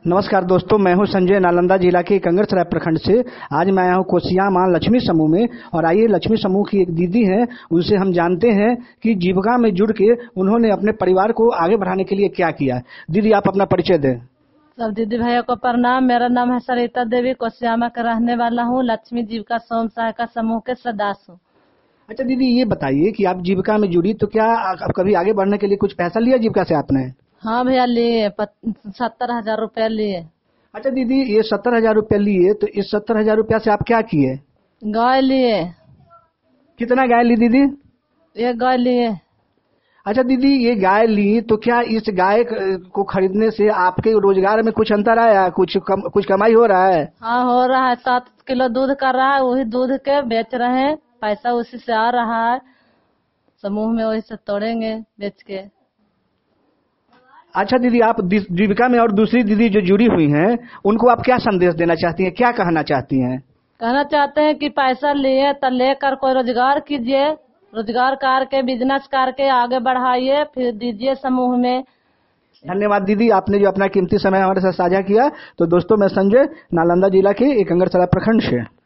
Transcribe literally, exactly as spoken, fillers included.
नमस्कार दोस्तों, मैं हूं संजय, नालंदा जिला के कंगरसराय प्रखंड से। आज मैं आया हूं कोसिया मां लक्ष्मी समूह में और आइए लक्ष्मी समूह की एक दीदी हैं, उनसे हम जानते हैं कि जीविका में जुड़ के उन्होंने अपने परिवार को आगे बढ़ाने के लिए क्या किया। दीदी, आप अपना परिचय दें। सब दीदी भैया को प्रणाम। मेरा नाम है सरिता देवी, कोसियामा का रहने वाला हूँ। लक्ष्मी जीविका स्वयं सहायता समूह के सदस्य हूँ। अच्छा दीदी, ये बताइए कि आप जीविका में जुड़ी तो क्या आप कभी आगे बढ़ने के लिए कुछ पैसा लिया जीविका से आपने? हाँ भैया, लिए सत्तर हजार रुपया लिए। अच्छा दीदी, ये सत्तर हजार रुपया लिए तो इस सत्तर हजार रुपया से आप क्या किए? गाय लिए। कितना गाय ली दीदी? एक गाय लिए। अच्छा दीदी, ये गाय ली तो क्या इस गाय को खरीदने से आपके रोजगार में कुछ अंतर आया, कुछ कम, कुछ कमाई हो रहा है? हाँ हो रहा है, सात किलो दूध कर रहा है, वही दूध के बेच रहे हैं, पैसा उसी से आ रहा है। समूह में वही से तोड़ेंगे बेच के। अच्छा दीदी, आप जीविका में और दूसरी दीदी जो जुड़ी हुई हैं उनको आप क्या संदेश देना चाहती हैं, क्या कहना चाहती हैं? कहना चाहते हैं कि पैसा लिए तो लेकर कोई रोजगार कीजिए, रोजगार करके बिजनेस करके आगे बढ़ाइए, फिर दीजिए समूह में। धन्यवाद दीदी, आपने जो अपना कीमती समय हमारे साथ साझा किया। तो दोस्तों, मैं संजय, नालंदा जिला के कंगरसराय प्रखंड से।